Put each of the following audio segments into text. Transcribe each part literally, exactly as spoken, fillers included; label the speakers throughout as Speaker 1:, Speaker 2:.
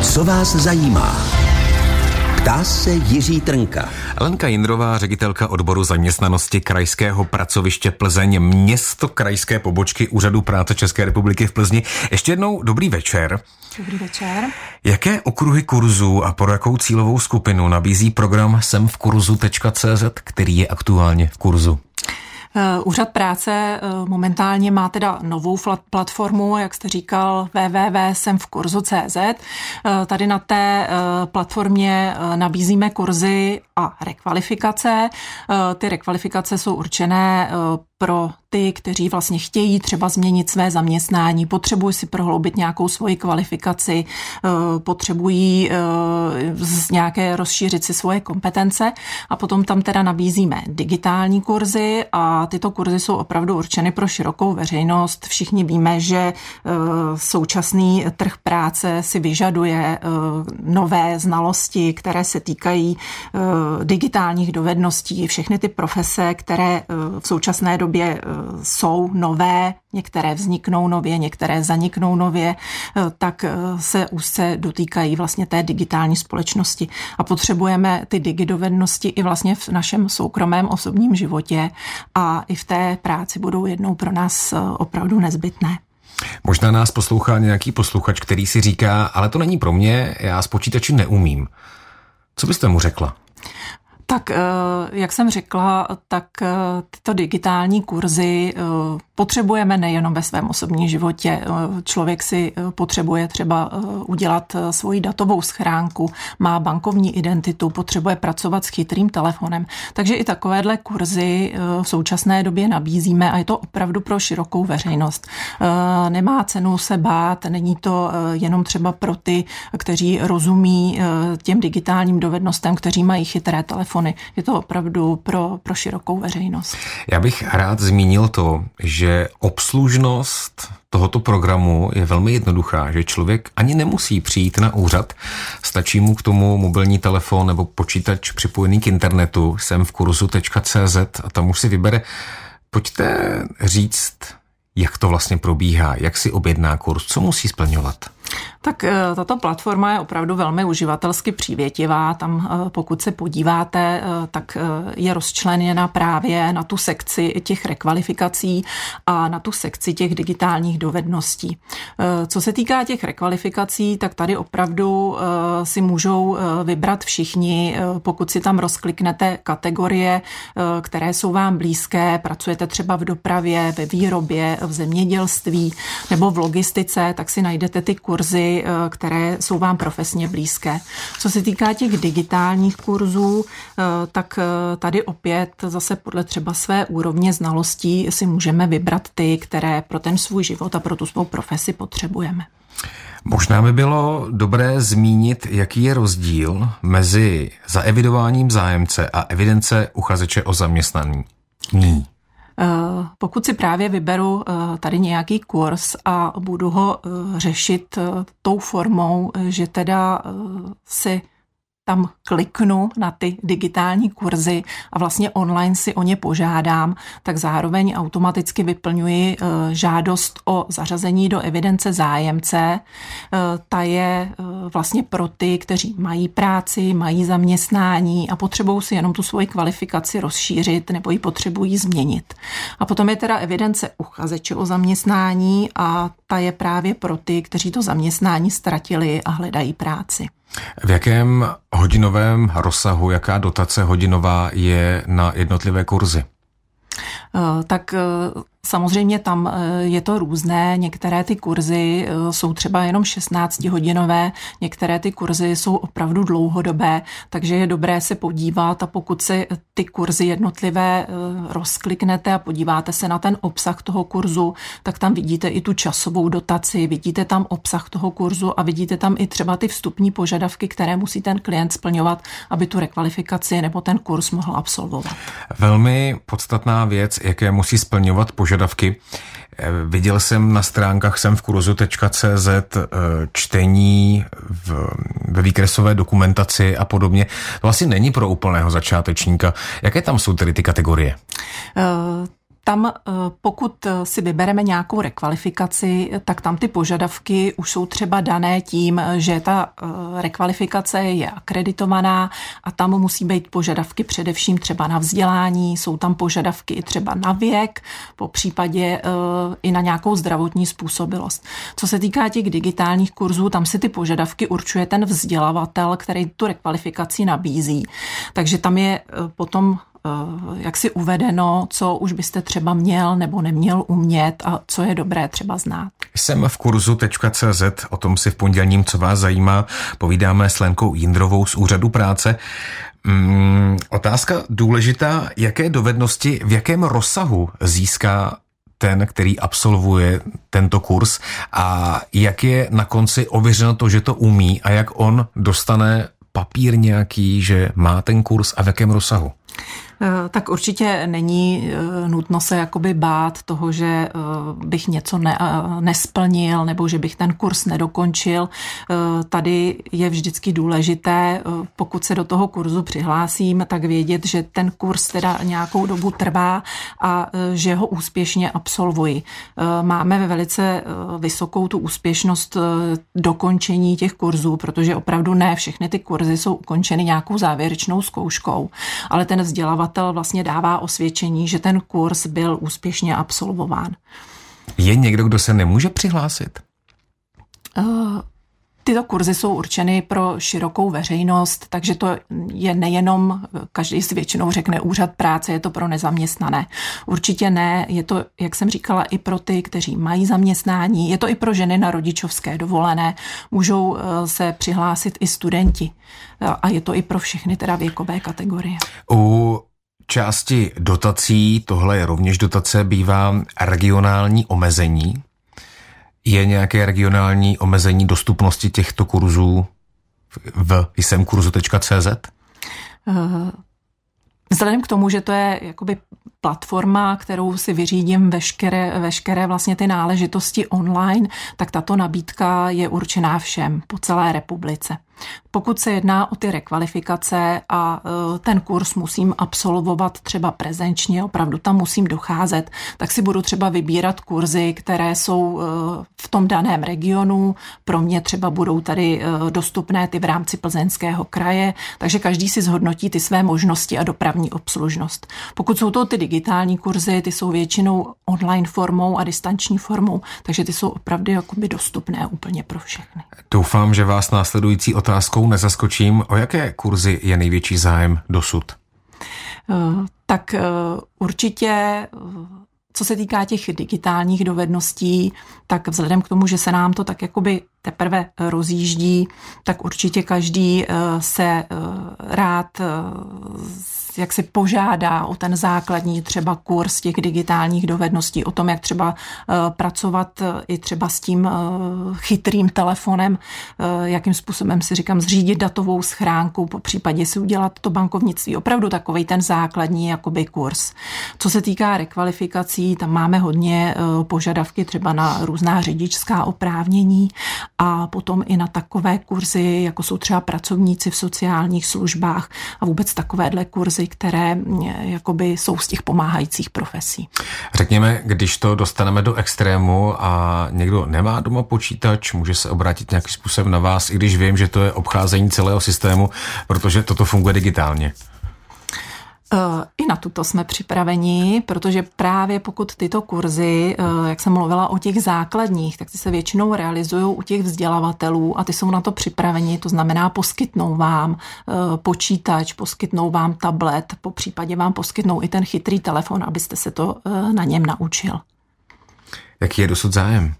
Speaker 1: Co vás zajímá? Ptá se Jiří Trnka.
Speaker 2: Lenka Jindrová, ředitelka odboru zaměstnanosti Krajského pracoviště Plzeň, město krajské pobočky Úřadu práce České republiky v Plzni. Ještě jednou dobrý večer.
Speaker 3: Dobrý večer.
Speaker 2: Jaké okruhy kurzů a pro jakou cílovou skupinu nabízí program jsem v kurzu tečka cé zet, který je aktuálně v kurzu?
Speaker 3: Úřad práce momentálně má teda novou platformu, jak jste říkal, w w w tečka jsem v kurzu tečka cé zet. Tady na té platformě nabízíme kurzy a rekvalifikace. Ty rekvalifikace jsou určené pro ty, kteří vlastně chtějí třeba změnit své zaměstnání, potřebují si prohloubit nějakou svoji kvalifikaci, potřebují nějaké rozšířit si svoje kompetence a potom tam teda nabízíme digitální kurzy a tyto kurzy jsou opravdu určeny pro širokou veřejnost. Všichni víme, že současný trh práce si vyžaduje nové znalosti, které se týkají digitálních dovedností, všechny ty profese, které v současné době jsou nové, některé vzniknou nově, některé zaniknou nově, tak se úzce dotýkají vlastně té digitální společnosti. A potřebujeme ty digidovednosti i vlastně v našem soukromém osobním životě a i v té práci budou jednou pro nás opravdu nezbytné.
Speaker 2: Možná nás poslouchá nějaký posluchač, který si říká, ale to není pro mě, já s počítači neumím. Co byste mu řekla?
Speaker 3: Tak, jak jsem řekla, tak tyto digitální kurzy potřebujeme nejenom ve svém osobním životě. Člověk si potřebuje třeba udělat svoji datovou schránku, má bankovní identitu, potřebuje pracovat s chytrým telefonem. Takže i takovéhle kurzy v současné době nabízíme a je to opravdu pro širokou veřejnost. Nemá cenu se bát, není to jenom třeba pro ty, kteří rozumí těm digitálním dovednostem, kteří mají chytré telefony. Je to opravdu pro, pro širokou veřejnost.
Speaker 2: Já bych rád zmínil to, že obslužnost tohoto programu je velmi jednoduchá, že člověk ani nemusí přijít na úřad, stačí mu k tomu mobilní telefon nebo počítač připojený k internetu, jsem v kurzu tečka cé zet a tam už si vybere. Pojďte říct, jak to vlastně probíhá, jak si objedná kurz, co musí splňovat.
Speaker 3: Tak tato platforma je opravdu velmi uživatelsky přívětivá. Tam, pokud se podíváte, tak je rozčleněna právě na tu sekci těch rekvalifikací a na tu sekci těch digitálních dovedností. Co se týká těch rekvalifikací, tak tady opravdu si můžou vybrat všichni, pokud si tam rozkliknete kategorie, které jsou vám blízké, pracujete třeba v dopravě, ve výrobě, v zemědělství nebo v logistice, tak si najdete ty kurzy, které jsou vám profesně blízké. Co se týká těch digitálních kurzů, tak tady opět zase podle třeba své úrovně znalostí si můžeme vybrat ty, které pro ten svůj život a pro tu svou profesi potřebujeme.
Speaker 2: Možná by bylo dobré zmínit, jaký je rozdíl mezi zaevidováním zájemce a evidence uchazeče o zaměstnání. Ní.
Speaker 3: Pokud si právě vyberu tady nějaký kurz a budu ho řešit tou formou, že teda si tam kliknu na ty digitální kurzy a vlastně online si o ně požádám, tak zároveň automaticky vyplňuji žádost o zařazení do evidence zájemce. Ta je vlastně pro ty, kteří mají práci, mají zaměstnání a potřebují si jenom tu svoji kvalifikaci rozšířit nebo ji potřebují změnit. A potom je teda evidence uchazeče o zaměstnání a ta je právě pro ty, kteří to zaměstnání ztratili a hledají práci.
Speaker 2: V jakém hodinovém rozsahu, jaká dotace hodinová je na jednotlivé kurzy?
Speaker 3: Tak samozřejmě tam je to různé, některé ty kurzy jsou třeba jenom šestnáctihodinové, některé ty kurzy jsou opravdu dlouhodobé, takže je dobré se podívat a pokud se ty kurzy jednotlivé rozkliknete a podíváte se na ten obsah toho kurzu, tak tam vidíte i tu časovou dotaci, vidíte tam obsah toho kurzu a vidíte tam i třeba ty vstupní požadavky, které musí ten klient splňovat, aby tu rekvalifikaci nebo ten kurz mohl absolvovat.
Speaker 2: Velmi podstatná věc, jaké musí splňovat požadavky. Viděl jsem na stránkách jsem v kurzu tečka cé zet čtení v, ve výkresové dokumentaci a podobně. To asi není pro úplného začátečníka. Jaké tam jsou tedy ty kategorie?
Speaker 3: Uh... Tam, pokud si vybereme nějakou rekvalifikaci, tak tam ty požadavky už jsou třeba dané tím, že ta rekvalifikace je akreditovaná a tam musí být požadavky především třeba na vzdělání, jsou tam požadavky i třeba na věk, po případě i na nějakou zdravotní způsobilost. Co se týká těch digitálních kurzů, tam si ty požadavky určuje ten vzdělavatel, který tu rekvalifikaci nabízí. Takže tam je potom jak si uvedeno, co už byste třeba měl nebo neměl umět a co je dobré třeba znát.
Speaker 2: Jsem v kurzu tečka cé zet, o tom si v pondělním, co vás zajímá, povídáme s Lenkou Jindrovou z Úřadu práce. Hmm, otázka důležitá, jaké dovednosti, v jakém rozsahu získá ten, který absolvuje tento kurz a jak je na konci ověřeno to, že to umí a jak on dostane papír nějaký, že má ten kurz a v jakém rozsahu?
Speaker 3: Tak určitě není nutno se jakoby bát toho, že bych něco ne, nesplnil nebo že bych ten kurz nedokončil. Tady je vždycky důležité, pokud se do toho kurzu přihlásím, tak vědět, že ten kurz teda nějakou dobu trvá a že ho úspěšně absolvuji. Máme velice vysokou tu úspěšnost dokončení těch kurzů, protože opravdu ne všechny ty kurzy jsou ukončeny nějakou závěrečnou zkouškou, ale ten vzdělavatel vlastně dává osvědčení, že ten kurz byl úspěšně absolvován.
Speaker 2: Je někdo, kdo se nemůže přihlásit?
Speaker 3: Uh, tyto kurzy jsou určeny pro širokou veřejnost, takže to je nejenom, každý si většinou řekne úřad práce, je to pro nezaměstnané. Určitě ne, je to, jak jsem říkala, i pro ty, kteří mají zaměstnání, je to i pro ženy na rodičovské dovolené, můžou se přihlásit i studenti a je to i pro všechny teda věkové kategorie.
Speaker 2: U části dotací, tohle je rovněž dotace, bývá regionální omezení. Je nějaké regionální omezení dostupnosti těchto kurzů v jsem kurzu tečka cé zet?
Speaker 3: Vzhledem k tomu, že to je jakoby platforma, kterou si vyřídím veškeré, veškeré vlastně ty náležitosti online, tak tato nabídka je určená všem po celé republice. Pokud se jedná o ty rekvalifikace a ten kurz musím absolvovat třeba prezenčně, opravdu tam musím docházet, tak si budu třeba vybírat kurzy, které jsou v tom daném regionu. Pro mě třeba budou tady dostupné ty v rámci Plzeňského kraje, takže každý si zhodnotí ty své možnosti a dopravní obslužnost. Pokud jsou to ty digitální kurzy, ty jsou většinou online formou a distanční formou, takže ty jsou opravdu jakoby dostupné úplně pro všechny.
Speaker 2: Doufám, že vás následující otázkou nezaskočím. O jaké kurzy je největší zájem dosud?
Speaker 3: Tak určitě, co se týká těch digitálních dovedností, tak vzhledem k tomu, že se nám to tak jakoby teprve rozjíždí, tak určitě každý se rád jak si požádá o ten základní třeba kurz těch digitálních dovedností, o tom, jak třeba pracovat i třeba s tím chytrým telefonem, jakým způsobem si říkám zřídit datovou schránku, po případě si udělat to bankovnictví. Opravdu takovej ten základní jakoby kurz. Co se týká rekvalifikací, tam máme hodně požadavky třeba na různá řidičská oprávnění a potom i na takové kurzy, jako jsou třeba pracovníci v sociálních službách a vůbec takovéhle kurzy, které jakoby jsou z těch pomáhajících profesí.
Speaker 2: Řekněme, když to dostaneme do extrému a někdo nemá doma počítač, může se obrátit nějakým způsobem na vás, i když vím, že to je obcházení celého systému, protože toto funguje digitálně.
Speaker 3: I na tuto jsme připraveni, protože právě pokud tyto kurzy, jak jsem mluvila o těch základních, tak ty se většinou realizují u těch vzdělavatelů a ty jsou na to připraveni, to znamená poskytnou vám počítač, poskytnou vám tablet, po případě vám poskytnou i ten chytrý telefon, abyste se to na něm naučil.
Speaker 2: Jaký je dosud zájem?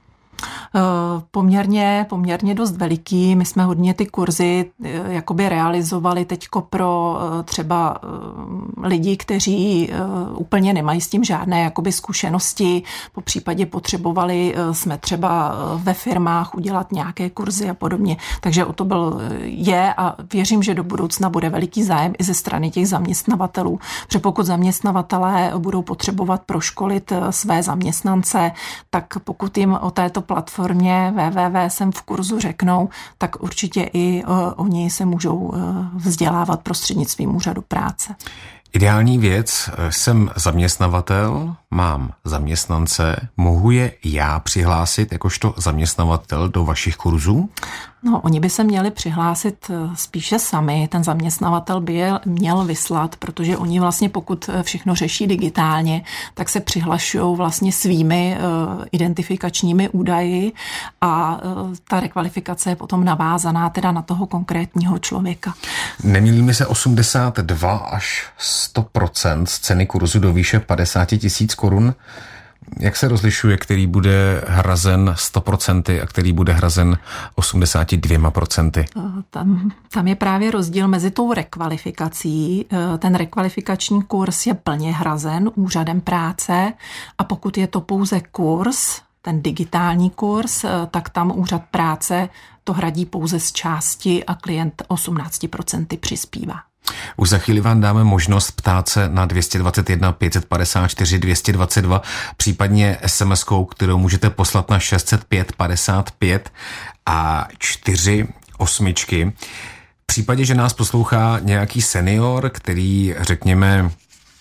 Speaker 3: Poměrně, poměrně dost veliký. My jsme hodně ty kurzy jakoby realizovali teďko pro třeba lidi, kteří úplně nemají s tím žádné jakoby zkušenosti. Po případě potřebovali jsme třeba ve firmách udělat nějaké kurzy a podobně. Takže o to byl, je a věřím, že do budoucna bude veliký zájem i ze strany těch zaměstnavatelů. Protože pokud zaměstnavatelé budou potřebovat proškolit své zaměstnance, tak pokud jim o této platformě w w w tečka jsem v kurzu řeknou, tak určitě i oni se můžou vzdělávat prostřednictvím úřadu práce.
Speaker 2: Ideální věc, jsem zaměstnavatel, mám zaměstnance, mohu je já přihlásit jakožto zaměstnavatel do vašich kurzů?
Speaker 3: No, oni by se měli přihlásit spíše sami, ten zaměstnavatel by je měl vyslat, protože oni vlastně pokud všechno řeší digitálně, tak se přihlašují vlastně svými uh, identifikačními údaji a uh, ta rekvalifikace je potom navázaná teda na toho konkrétního člověka.
Speaker 2: Nemýlí se osmdesát dva až sto procent z ceny kurzu do výše padesát tisíc korun. Jak se rozlišuje, který bude hrazen sto procent a který bude hrazen osmdesát dva procent?
Speaker 3: Tam, tam je právě rozdíl mezi tou rekvalifikací. Ten rekvalifikační kurz je plně hrazen úřadem práce a pokud je to pouze kurz, ten digitální kurz, tak tam úřad práce to hradí pouze z části a klient osmnáct procent přispívá.
Speaker 2: Už za chvíli vám dáme možnost ptát se na dvě stě dvacet jedna pět set padesát čtyři dvě stě dvacet dva, případně es em eskou, kterou můžete poslat na šest set pět padesát pět a čtyři osmičky. V případě, že nás poslouchá nějaký senior, který, řekněme,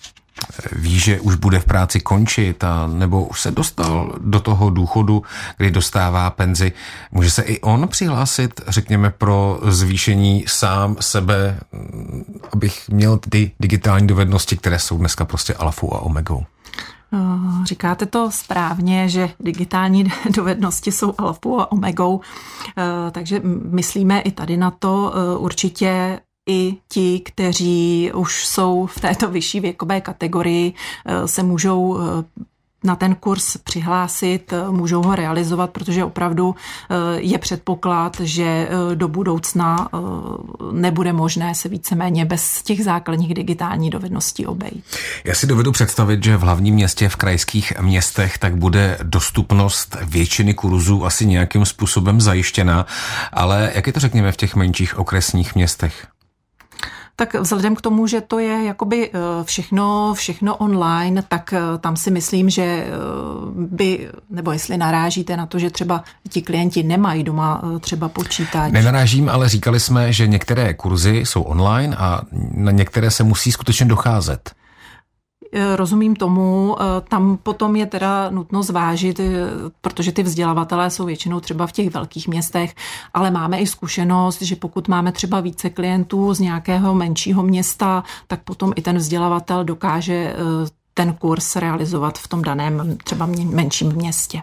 Speaker 2: ví, že už bude v práci končit a nebo už se dostal do toho důchodu, kdy dostává penzi, může se i on přihlásit, řekněme, pro zvýšení sám sebe, abych měl ty digitální dovednosti, které jsou dneska prostě alfou a omegou?
Speaker 3: Říkáte to správně, že digitální dovednosti jsou alfou a omegou, takže myslíme i tady na to určitě. I ti, kteří už jsou v této vyšší věkové kategorii, se můžou na ten kurz přihlásit, můžou ho realizovat, protože opravdu je předpoklad, že do budoucna nebude možné se víceméně bez těch základních digitálních dovedností obejít.
Speaker 2: Já si dovedu představit, že v hlavním městě, v krajských městech, tak bude dostupnost většiny kurzů asi nějakým způsobem zajištěna, ale jak je to, řekněme, v těch menších okresních městech?
Speaker 3: Tak vzhledem k tomu, že to je jakoby všechno, všechno online, tak tam si myslím, že by, nebo jestli narážíte na to, že třeba ti klienti nemají doma třeba počítač.
Speaker 2: Nenarážím, ale říkali jsme, že některé kurzy jsou online a na některé se musí skutečně docházet.
Speaker 3: Rozumím tomu, tam potom je teda nutno zvážit, protože ty vzdělavatelé jsou většinou třeba v těch velkých městech, ale máme i zkušenost, že pokud máme třeba více klientů z nějakého menšího města, tak potom i ten vzdělavatel dokáže ten kurz realizovat v tom daném třeba menším městě.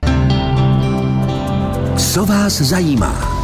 Speaker 1: Co vás zajímá?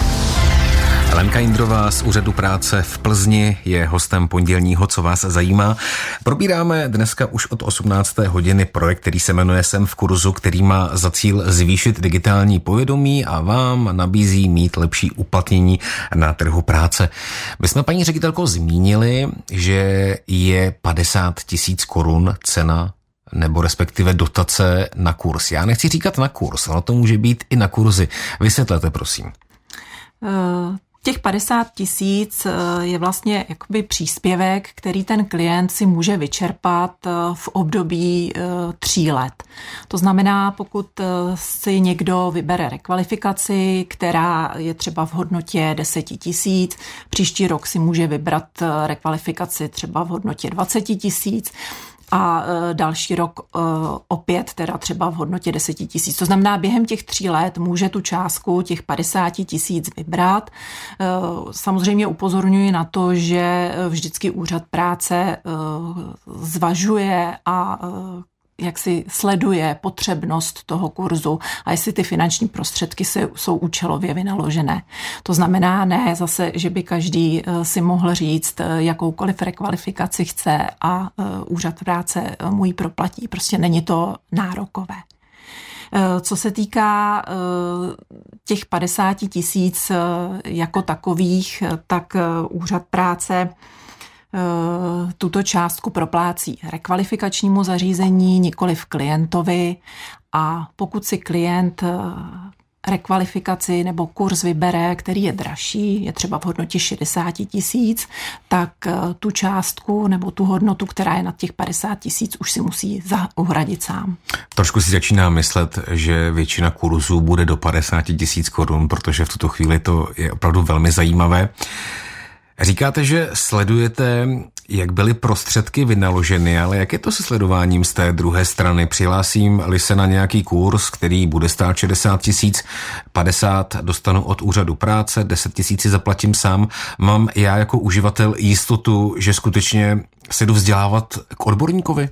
Speaker 2: Lenka Jindrová z Úřadu práce v Plzni je hostem pondělního Co vás zajímá. Probíráme dneska už od osmnácté hodiny projekt, který se jmenuje Jsem v kurzu, který má za cíl zvýšit digitální povědomí a vám nabízí mít lepší uplatnění na trhu práce. My jsme, paní ředitelko, zmínili, že je padesát tisíc korun cena nebo respektive dotace na kurz. Já nechci říkat na kurz, ale to může být i na kurzy. Vysvětlete, prosím.
Speaker 3: Uh... Těch padesát tisíc je vlastně jakoby příspěvek, který ten klient si může vyčerpat v období tří let. To znamená, pokud si někdo vybere rekvalifikaci, která je třeba v hodnotě deset tisíc, příští rok si může vybrat rekvalifikaci třeba v hodnotě dvacet tisíc, a další rok opět teda třeba v hodnotě deset tisíc. To znamená, během těch tří let může tu částku těch padesát tisíc vybrat. Samozřejmě upozorňuji na to, že vždycky úřad práce zvažuje a jak si sleduje potřebnost toho kurzu a jestli ty finanční prostředky jsou účelově vynaložené. To znamená ne zase, že by každý si mohl říct, jakoukoliv rekvalifikaci chce a úřad práce mu ji proplatí. Prostě není to nárokové. Co se týká těch padesáti tisíc jako takových, tak úřad práce tuto částku proplácí rekvalifikačnímu zařízení, nikoliv klientovi, a pokud si klient rekvalifikaci nebo kurz vybere, který je dražší, je třeba v hodnotě šedesát tisíc, tak tu částku nebo tu hodnotu, která je nad těch padesát tisíc, už si musí uhradit sám.
Speaker 2: Trošku si začínám myslet, že většina kurzů bude do padesát tisíc korun, protože v tuto chvíli to je opravdu velmi zajímavé. Říkáte, že sledujete, jak byly prostředky vynaloženy, ale jak je to se sledováním z té druhé strany? Přihlásím-li se na nějaký kurz, který bude stát šedesát tisíc, padesát dostanu od úřadu práce, deset tisíc zaplatím sám. Mám já jako uživatel jistotu, že skutečně se jdu vzdělávat k odborníkovi?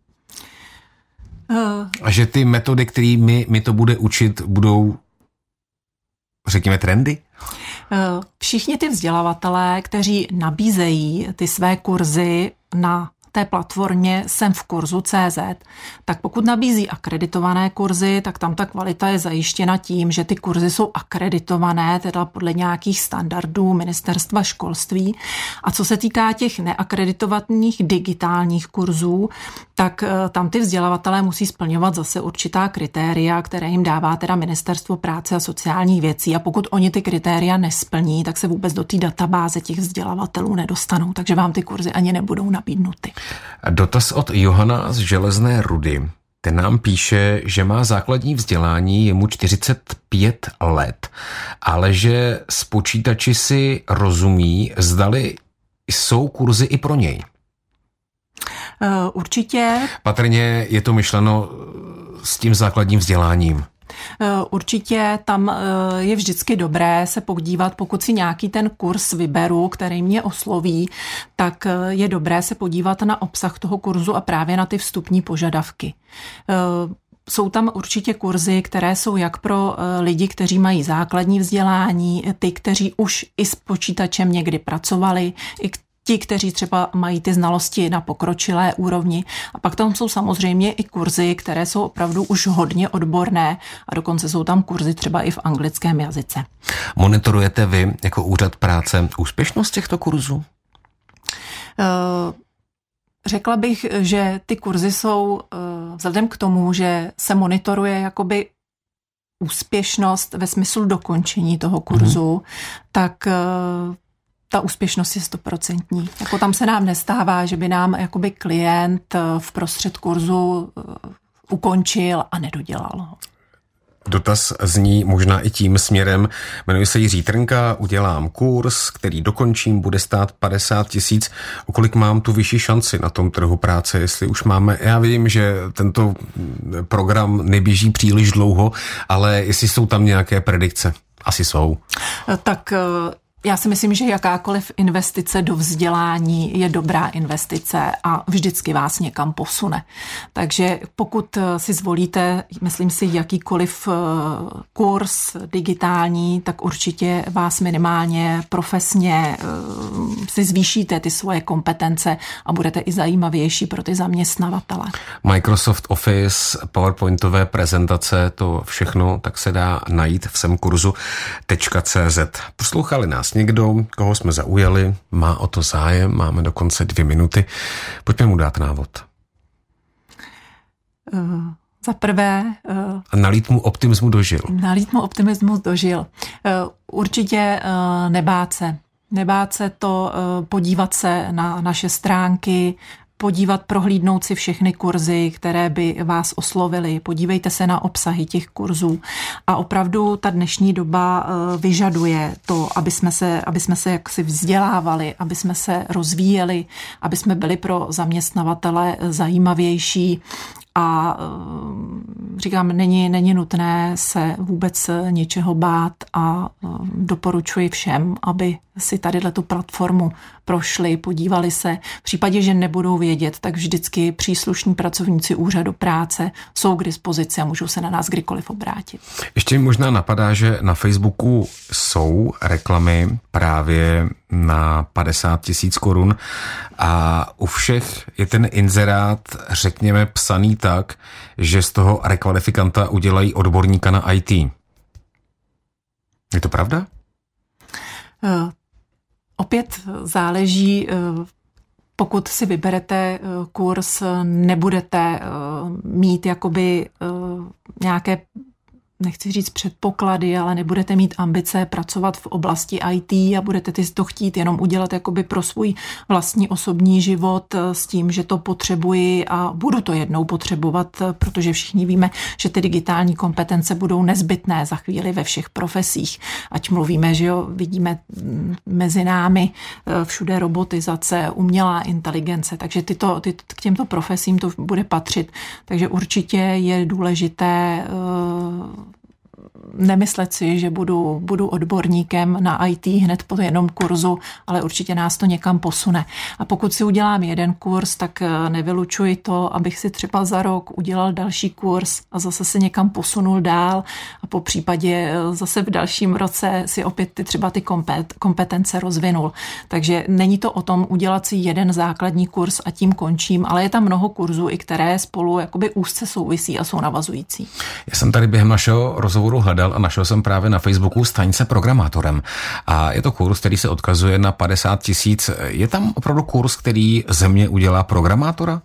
Speaker 2: Uh. A že ty metody, kterými mi to bude učit, budou, řekněme, trendy?
Speaker 3: Všichni ty vzdělavatelé, kteří nabízejí ty své kurzy na té platformě Jsem v kurzu tečka cé zet, tak pokud nabízí akreditované kurzy, tak tam ta kvalita je zajištěna tím, že ty kurzy jsou akreditované, teda podle nějakých standardů Ministerstva školství. A co se týká těch neakreditovaných digitálních kurzů, tak tam ty vzdělavatelé musí splňovat zase určitá kritéria, které jim dává teda Ministerstvo práce a sociálních věcí. A pokud oni ty kritéria nesplní, tak se vůbec do té databáze těch vzdělavatelů nedostanou, takže vám ty kurzy ani nebudou nabídnuty.
Speaker 2: Dotaz od Johana z Železné Rudy. Ten nám píše, že má základní vzdělání, je mu čtyřicet pět let, ale že s počítači si rozumí, zdali jsou kurzy i pro něj.
Speaker 3: Určitě.
Speaker 2: Patrně je to myšleno s tím základním vzděláním.
Speaker 3: Určitě tam je vždycky dobré se podívat, pokud si nějaký ten kurz vyberu, který mě osloví, tak je dobré se podívat na obsah toho kurzu a právě na ty vstupní požadavky. Jsou tam určitě kurzy, které jsou jak pro lidi, kteří mají základní vzdělání, ty, kteří už i s počítačem někdy pracovali, i ti, kteří třeba mají ty znalosti na pokročilé úrovni. A pak tam jsou samozřejmě i kurzy, které jsou opravdu už hodně odborné a dokonce jsou tam kurzy třeba i v anglickém jazyce.
Speaker 2: Monitorujete vy jako úřad práce úspěšnost těchto kurzů?
Speaker 3: Řekla bych, že ty kurzy jsou vzhledem k tomu, že se monitoruje jakoby úspěšnost ve smyslu dokončení toho kurzu, mm. tak ta úspěšnost je stoprocentní. Jako tam se nám nestává, že by nám jakoby klient v prostřed kurzu ukončil a nedodělal ho.
Speaker 2: Dotaz zní možná i tím směrem. Jmenuji se Jiří Trnka, udělám kurz, který dokončím, bude stát padesát tisíc. O kolik mám tu vyšší šanci na tom trhu práce, jestli už máme... Já vím, že tento program neběží příliš dlouho, ale jestli jsou tam nějaké predikce. Asi jsou.
Speaker 3: Tak... Já si myslím, že jakákoliv investice do vzdělání je dobrá investice a vždycky vás někam posune. Takže pokud si zvolíte, myslím si, jakýkoliv kurz digitální, tak určitě vás minimálně profesně si zvýšíte ty svoje kompetence a budete i zajímavější pro ty zaměstnavatele.
Speaker 2: Microsoft Office, PowerPointové prezentace, to všechno tak se dá najít v semkurzu tečka cé zet. Poslouchali nás někdo, koho jsme zaujali, má o to zájem, máme dokonce dvě minuty. Pojďme mu dát návod.
Speaker 3: Uh, za prvé... Uh,
Speaker 2: A nalít mu optimismu dožil.
Speaker 3: Nalít mu optimismus dožil. Uh, určitě uh, nebát se. Nebát se to, uh, podívat se na naše stránky, podívat, prohlídnout si všechny kurzy, které by vás oslovily. Podívejte se na obsahy těch kurzů. A opravdu ta dnešní doba vyžaduje to, aby jsme se, aby jsme se jaksi vzdělávali, aby jsme se rozvíjeli, aby jsme byli pro zaměstnavatele zajímavější. A říkám, není, není nutné se vůbec něčeho bát a doporučuji všem, aby si tadyhle tu platformu prošli, podívali se. V případě, že nebudou vědět, tak vždycky příslušní pracovníci úřadu práce jsou k dispozici a můžou se na nás kdykoliv obrátit. Ještě
Speaker 2: možná napadá, že na Facebooku jsou reklamy právě na padesát tisíc korun a u všech je ten inzerát, řekněme, psaný tak, že z toho rekvalifikanta udělají odborníka na í té. Je to pravda?
Speaker 3: Uh, opět záleží, uh, pokud si vyberete uh, kurz, nebudete uh, mít jakoby uh, nějaké nechci říct předpoklady, ale nebudete mít ambice pracovat v oblasti í té a budete to chtít jenom udělat jakoby pro svůj vlastní osobní život s tím, že to potřebuji a budu to jednou potřebovat, protože všichni víme, že ty digitální kompetence budou nezbytné za chvíli ve všech profesích. Ať mluvíme, že jo, vidíme mezi námi všude robotizace, umělá inteligence, takže tyto, ty, k těmto profesím to bude patřit. Takže určitě je důležité nemyslet si, že budu, budu odborníkem na í té hned po jenom kurzu, ale určitě nás to někam posune. A pokud si udělám jeden kurz, tak nevylučuji to, abych si třeba za rok udělal další kurz a zase se někam posunul dál a po případě zase v dalším roce si opět ty třeba ty kompetence rozvinul. Takže není to o tom udělat si jeden základní kurz a tím končím, ale je tam mnoho kurzů, i které spolu jakoby úzce souvisí a jsou navazující.
Speaker 2: Já jsem tady během našeho rozhovoru hledal a našel jsem právě na Facebooku Staň se programátorem. A je to kurz, který se odkazuje na padesát tisíc. Je tam opravdu kurz, který ze mě udělá programátora?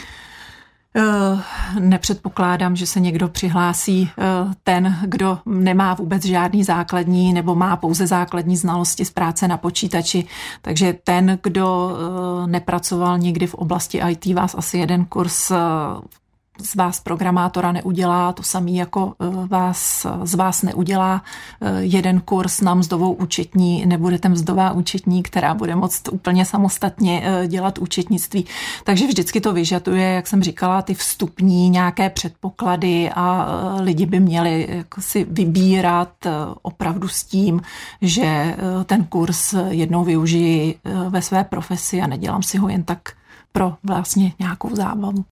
Speaker 3: Nepředpokládám, že se někdo přihlásí ten, kdo nemá vůbec žádný základní nebo má pouze základní znalosti z práce na počítači. Takže ten, kdo nepracoval nikdy v oblasti í té, vás asi jeden kurz z vás programátora neudělá, to samý jako vás, z vás neudělá jeden kurz na mzdovou účetní, nebudete mzdová účetní, která bude moct úplně samostatně dělat účetnictví. Takže vždycky to vyžaduje, jak jsem říkala, ty vstupní nějaké předpoklady a lidi by měli jako si vybírat opravdu s tím, že ten kurz jednou využiji ve své profesi a nedělám si ho jen tak pro vlastně nějakou zábavu.